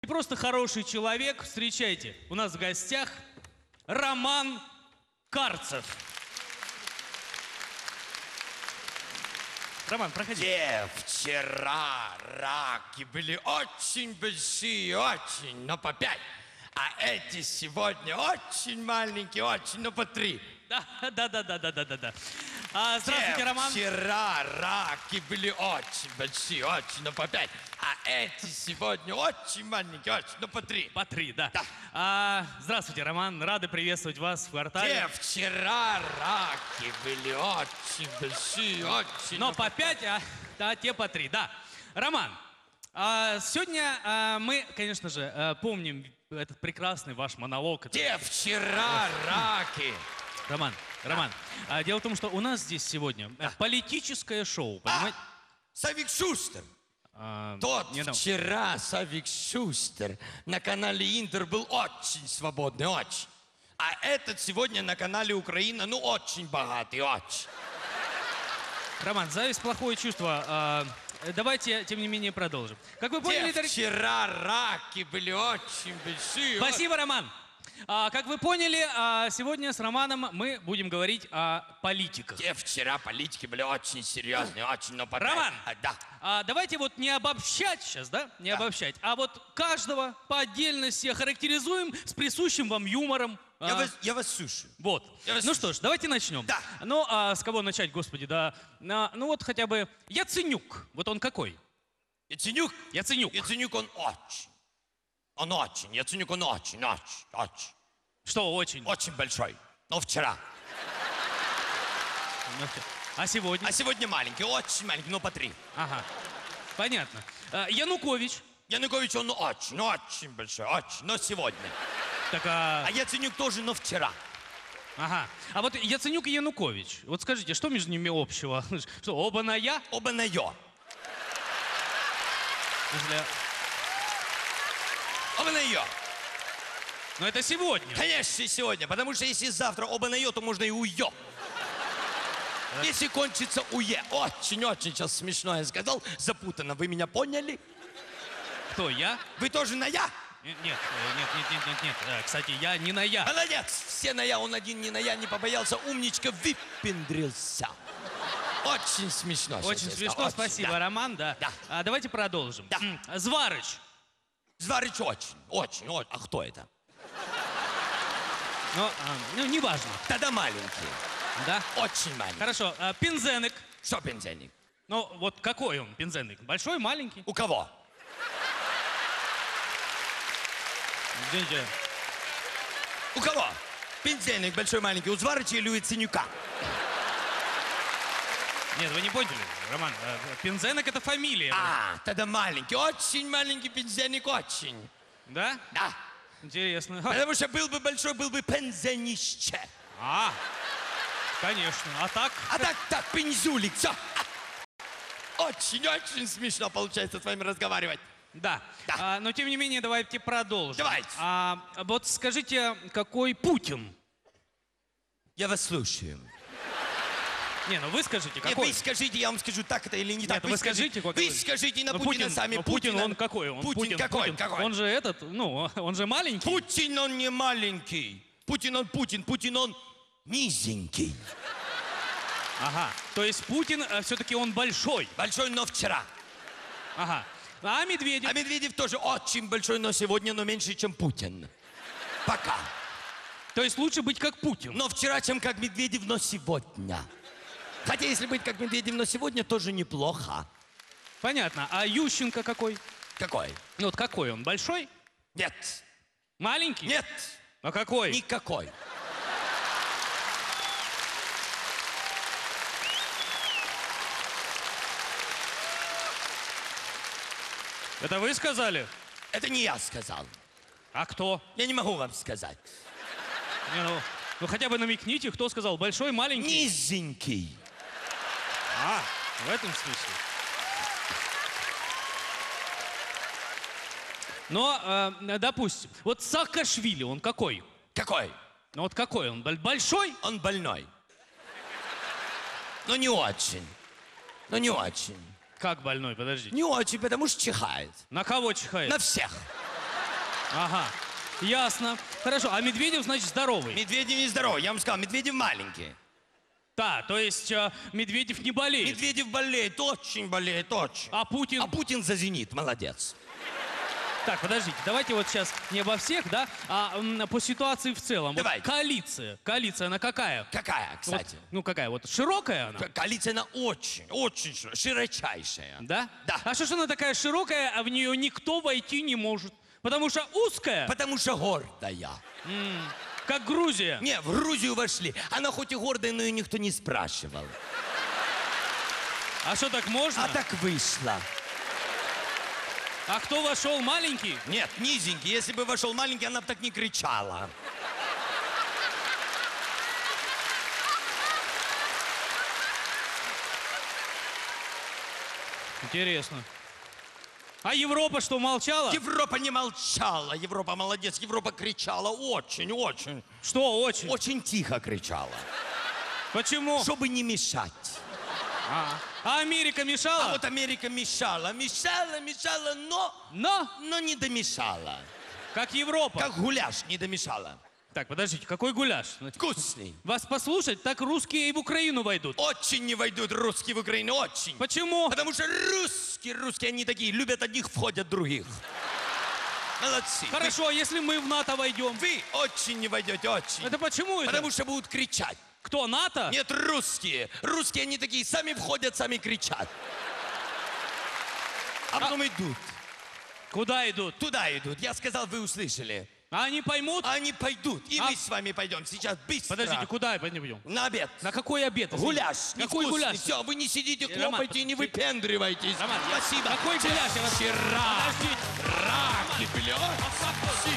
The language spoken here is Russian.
И просто хороший человек. Встречайте, у нас в гостях Роман Карцев. Роман, проходи. Вчера раки были очень большие, очень, но по 5. А эти сегодня очень маленькие, очень, но по 3. Да. Здравствуйте, Роман. Вчера раки были очень большие, очень, но по 5. А эти сегодня очень маленькие, очень, но по 3. По 3, да. Здравствуйте, Роман. Рады приветствовать вас в квартале. Вчера раки были очень большие, очень, но по 5, а те по 3, да. Роман, сегодня мы, конечно же, помним этот прекрасный ваш монолог. Вчера раки. Роман, дело в том, что у нас здесь сегодня политическое шоу, понимаете? Савик Шустер. Вчера Савик Шустер на канале Интер был очень свободный, очень. А этот сегодня на канале Украина, ну, очень богатый, очень. Роман, зависть — плохое чувство. Давайте, тем не менее, продолжим. Как вы поняли, вчера раки были очень большие. Спасибо, Роман. Как вы поняли, сегодня с Романом мы будем говорить о политиках. Вчера политики были очень серьезные, очень, но потом... Роман, да. Давайте вот не обобщать сейчас, да? Не обобщать, а вот каждого по отдельности охарактеризуем с присущим вам юмором. Я вас слушаю. Вот. Ну что ж, давайте начнем. Да. Ну, с кого начать, господи, да? Ну вот хотя бы Яценюк. Вот он какой? Яценюк? Яценюк. Яценюк, он очень. Он очень. Яценюк, он очень. Что очень? Очень большой. Но вчера. А сегодня? А сегодня маленький, очень маленький, но по 3. Ага. Понятно. Янукович. Янукович, он очень большой, очень, но сегодня. Так, А Яценюк тоже, но вчера. Ага. А вот Яценюк и Янукович. Вот скажите, что между ними общего? Что, оба на «я»? Оба на «ё». Оба на «ё». Но это сегодня. Конечно, сегодня. Потому что если завтра оба на «ё», то можно и «уё». Если кончится «уе». Очень сейчас смешно я сказал. Запутанно. Вы меня поняли? Кто, я? Вы тоже на «я»? Нет. Кстати, я не на «я». Молодец. Все на «я». Он один не на «я», не побоялся. Умничка, выпендрился. Очень смешно. Очень смешно. Спасибо, Роман. Да. Давайте продолжим. Да. Зварыч. Зварыч очень. А кто это? Ну, неважно. Тогда маленький. Да? Очень маленький. Хорошо. Пинзеник. Что Пинзеник? Ну, вот какой он, Пинзеник? Большой, маленький? У кого? Извините. У кого? Пинзеник большой, маленький. У Зварыча или у Яценюка? Нет, вы не поняли, Роман. Пинзеник — это фамилия. Тогда маленький. Очень маленький Пинзеник, очень. Да? Да. Интересно. Потому что был бы большой, был бы пензенище. Конечно. А так? А так, пензюлик, все. Очень смешно получается с вами разговаривать. Да. Но тем не менее, давайте продолжим. Давайте. Вот скажите, какой Путин? Я вас слушаю. Не, ну вы скажите, какой? Нет, вы скажите, я вам скажу, так это или не так. Вы скажите, какой? Вы скажите на Путина сами. Путин, он какой? Путин какой? Он же он же маленький. Путин, он не маленький. Путин, он низенький. Ага, то есть Путин все-таки он большой. Большой, но вчера. Ага. А Медведев? А Медведев тоже очень большой, но сегодня, но меньше, чем Путин. Пока. То есть лучше быть как Путин? Но вчера, чем как Медведев, но сегодня. Хотя, если быть как Медведев, но сегодня, тоже неплохо. Понятно. А Ющенко какой? Какой? Ну вот какой он? Большой? Нет. Маленький? Нет. А какой? Никакой. Это вы сказали? Это не я сказал. А кто? Я не могу вам сказать. Не, ну хотя бы намекните, кто сказал, большой, маленький? Низенький. В этом смысле. Но, допустим, вот Саакашвили, он какой? Какой? Ну вот какой он? Большой? Он больной. Но не очень. Но не очень. Как больной? Подождите. Не очень, потому что чихает. На кого чихает? На всех. Ага, ясно. Хорошо, а Медведев, значит, здоровый. Медведев не здоровый, я вам сказал, Медведев маленький. Да, то есть Медведев не болеет. Медведев болеет, очень. А Путин... А Путин за «Зенит», молодец. Так, подождите, давайте вот сейчас не обо всех, да, а по ситуации в целом. Вот Давайте. коалиция, она какая? Какая, Вот, кстати? ну какая, вот широкая она? Коалиция, она очень широчайшая. Да? Да. А что ж она такая широкая, а в нее никто войти не может? Потому что узкая, Потому что гордая. как Грузия. Не, в Грузию вошли. Она хоть и гордая, но ее никто не спрашивал. А что, так можно? А так вышло. А кто вошел, маленький? Нет, низенький. Если бы вошел маленький, она бы так не кричала. Интересно. А Европа что, молчала? Европа не молчала. Европа молодец. Европа кричала очень. Что очень? Очень тихо кричала. Почему? Чтобы не мешать. А Америка мешала? А вот Америка мешала, но не домешала. Как Европа. Как гуляш не домешала. Так, подождите, какой гуляш? Вкусный. Вас послушать, так русские и в Украину войдут. Очень не войдут русские в Украину, очень. Почему? Потому что русские, они такие, любят одних, входят других. Молодцы. Хорошо, а если мы в НАТО войдем? Вы очень не войдете, очень. Это почему это? Потому что будут кричать. Кто, НАТО? Нет, русские. Русские, они такие, сами входят, сами кричат. А потом идут. Куда идут? Туда идут. Я сказал, вы услышали. А они поймут? Они пойдут, и А? мы с вами пойдем. Сейчас быстро. Подождите, куда пойдем? На обед. На какой обед? извините? Гуляш. Какой гуляш? Все, вы не сидите, Роман, хлопайте и не выпендривайтесь. Роман, Спасибо. какой гуляш? Я вас- Вчера. Подождите. Раки, блядь.